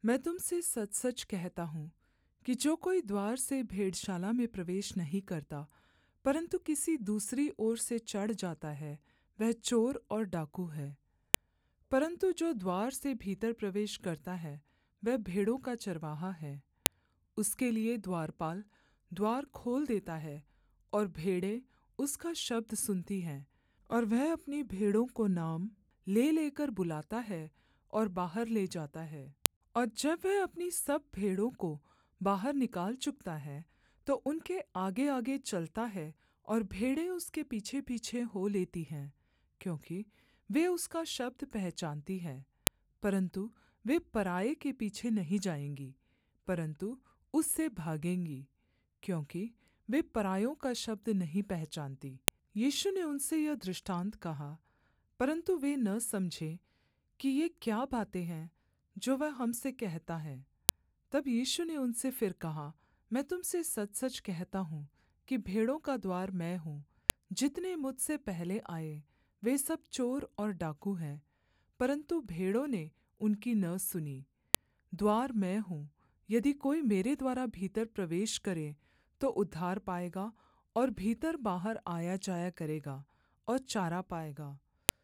मैं तुम से सच-सच कहता हूँ कि जो कोई द्वार से भेड़शाला में प्रवेश नहीं करता, परन्तु किसी दूसरी ओर से चढ़ जाता है, वह चोर और डाकू है। परन्तु जो द्वार से भीतर प्रवेश करता है, वह भेड़ों का चरवाहा है। उसके लिए द्वारपाल द्वार खोल देता है, और भेड़ें उसका शब्द सुनती हैं, और वह अपनी भेड़ों को नाम ले लेकर बुलाता है और बाहर ले जाता है। और जब वह अपनी सब भेड़ों को बाहर निकाल चुकता है, तो उनके आगे आगे चलता है, और भेड़ें उसके पीछे पीछे हो लेती हैं, क्योंकि वे उसका शब्द पहचानती हैं। परन्तु वे पराए के पीछे नहीं जाएँगी, परन्तु उससे भागेंगी, क्योंकि वे परायों का शब्द नहीं पहचानती। यीशु ने उनसे यह दृष्टान्त कहा, परन्तु वे न समझे कि ये क्या बातें हैं जो वह हमसे कहता है। तब यीशु ने उनसे फिर कहा, मैं तुम से सच-सच कहता हूँ कि भेड़ों का द्वार मैं हूँ। जितने मुझसे पहले आए, वे सब चोर और डाकू हैं, परन्तु भेड़ों ने उनकी न सुनी। द्वार मैं हूँ। यदि कोई मेरे द्वारा भीतर प्रवेश करे, तो उद्धार पाएगा, और भीतर बाहर आया जाया करेगा, और चारा पाएगा।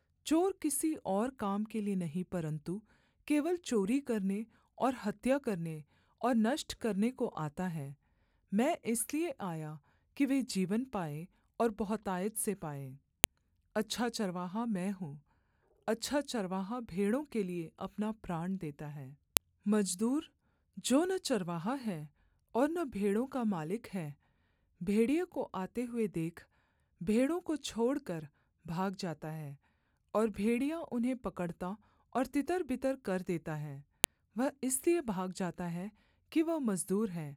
चोर किसी और काम के लिए नहीं, परन्तु केवल चोरी करने और हत्या करने और नष्ट करने को आता है। मैं इसलिए आया कि वे जीवन पाएँ और बहुतायत से पाएँ। अच्छा चरवाहा मैं हूँ। अच्छा चरवाहा भेड़ों के लिए अपना प्राण देता है। मजदूर जो न चरवाहा है और न भेड़ों का मालिक है, भेड़िए को आते हुए देख भेड़ों को छोड़कर भाग जाता है, और भेड़िया उन्हें पकड़ता और तितर-बितर कर देता है। वह इसलिए भाग जाता है कि वह मजदूर है,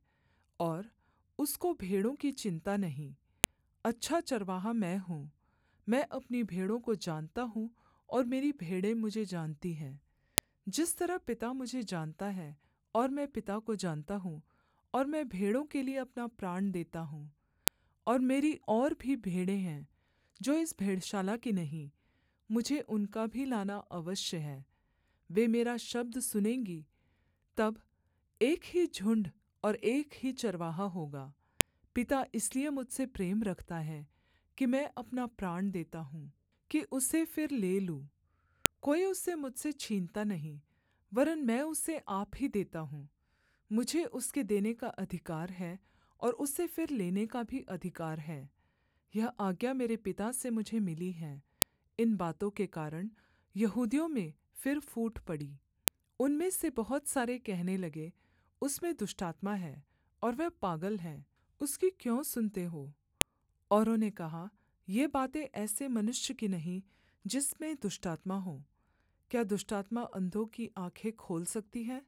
और उसको भेड़ों की चिन्ता नहीं। अच्छा चरवाहा मैं हूँ। मैं अपनी भेड़ों को जानता हूँ, और मेरी भेड़ें मुझे जानती हैं। जिस तरह पिता मुझे जानता है, और मैं पिता को जानता हूँ, और मैं भेड़ों के लिए अपना प्राण देता हूँ। और मेरी और भी भेड़ें हैं, जो इस भेड़शाला की नहीं, मुझे उनका भी लाना अवश्य है। वे मेरा शब्द सुनेंगी, तब एक ही झुण्ड और एक ही चरवाहा होगा। पिता इसलिए मुझसे प्रेम रखता है कि मैं अपना प्राण देता हूँ, कि उसे फिर ले लूँ। कोई उसे मुझसे छीनता नहीं, वरन् मैं उसे आप ही देता हूँ। मुझे उसके देने का अधिकार है, और उसे फिर लेने का भी अधिकार है। यह आज्ञा मेरे पिता से मुझे मिली है। इन बातों के कारण यहूदियों में फिर फूट पड़ी। उनमें से बहुत सारे कहने लगे, उसमें दुष्टात्मा है, और वह पागल है। उसकी क्यों सुनते हो? औरों ने कहा, ये बातें ऐसे मनुष्य की नहीं जिसमें दुष्टात्मा हो। क्या दुष्टात्मा अंधों की आँखें खोल सकती है?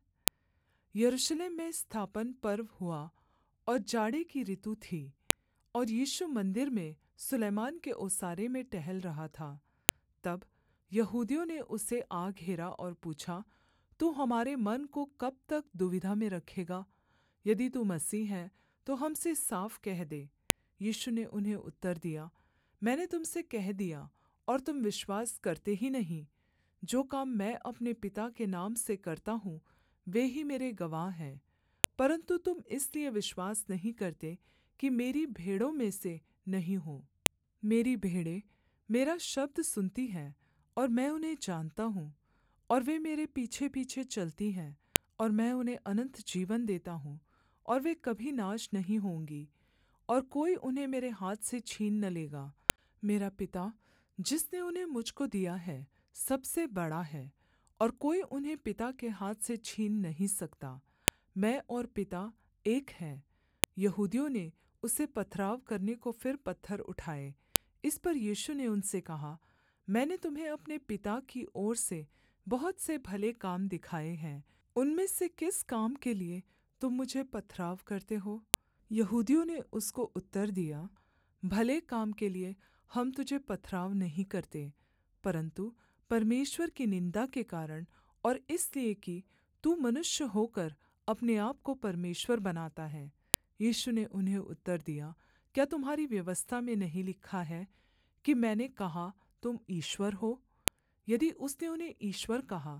यरूशलेम में स्थापन पर्व हुआ, और जाड़े की ऋतु थी, और यीशु मंदिर में सुलैमान के ओसारे में टहल रहा था। तब यहूदियों ने उसे आ घेरा और पूछा, तू हमारे मन को कब तक दुविधा में रखेगा? यदि तू मसीह है, तो हमसे साफ कह दे। यीशु ने उन्हें उत्तर दिया, मैंने तुम से कह दिया, और तुम विश्वास करते ही नहीं। जो काम मैं अपने पिता के नाम से करता हूँ, वे ही मेरे गवाह हैं। परन्तु तुम इसलिए विश्वास नहीं करते कि मेरी भेड़ों में से नहीं हो। मेरी भेड़ें मेरा शब्द सुनती हैं, और मैं उन्हें जानता हूँ, और वे मेरे पीछे पीछे चलती हैं, और मैं उन्हें अनन्त जीवन देता हूँ, और वे कभी नाश नहीं होंगी, और कोई उन्हें मेरे हाथ से छीन न लेगा। मेरा पिता जिसने उन्हें मुझको दिया है, सबसे बड़ा है, और कोई उन्हें पिता के हाथ से छीन नहीं सकता। मैं और पिता एक हैं। यहूदियों ने उसे पथराव करने को फिर पत्थर उठाए। इस पर यीशु ने उनसे कहा, मैंने तुम्हें अपने पिता की ओर से बहुत से भले काम दिखाए हैं। उनमें से किस काम के लिए तुम मुझे पथराव करते हो? यहूदियों ने उसको उत्तर दिया, भले काम के लिए हम तुझे पथराव नहीं करते, परन्तु परमेश्वर की निन्दा के कारण, और इसलिए कि तू मनुष्य होकर अपने आप को परमेश्वर बनाता है। यीशु ने उन्हें उत्तर दिया, क्या तुम्हारी व्यवस्था में नहीं लिखा है कि मैंने कहा तुम ईश्वर हो? यदि उसने उन्हें ईश्वर कहा,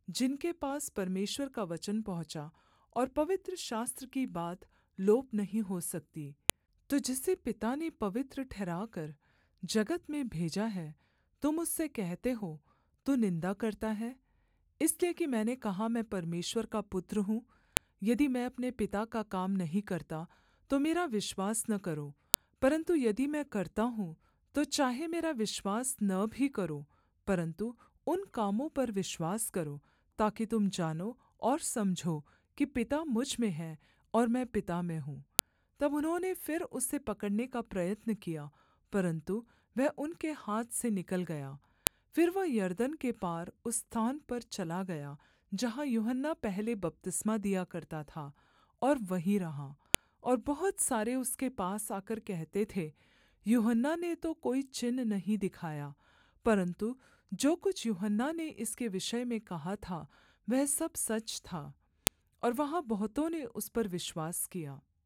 जिनके पास परमेश्वर का वचन पहुँचा और पवित्र शास्त्र की बात लोप नहीं हो सकती। तो जिसे पिता ने पवित्र ठहराकर जगत में भेजा है, तुम उससे कहते हो, तू निन्दा करता है, इसलिए कि मैंने कहा मैं परमेश्वर का पुत्र हूँ। यदि मैं अपने पिता का काम नहीं करता, तो मेरा विश्वास न करो। परन्तु यदि मैं करता हूँ, तो चाहे मेरा विश्वास न भी करो, परन्तु उन कामों पर विश्वास करो, ताकि तुम जानो और समझो कि पिता मुझ में है और मैं पिता में हूँ। तब उन्होंने फिर उसे पकड़ने का प्रयत्न किया, परन्तु वह उनके हाथ से निकल गया। फिर वह यरदन के पार उस स्थान पर चला गया जहाँ यूहन्ना पहले बपतिस्मा दिया करता था, और वहीं रहा। और बहुत सारे उसके पास आकर कहते थे, यूहन्ना ने तो कोई चिन्ह नहीं दिखाया, परन्तु जो कुछ यूहन्ना ने इसके विषय में कहा था वह सब सच था। और वहाँ बहुतों ने उस पर विश्वास किया।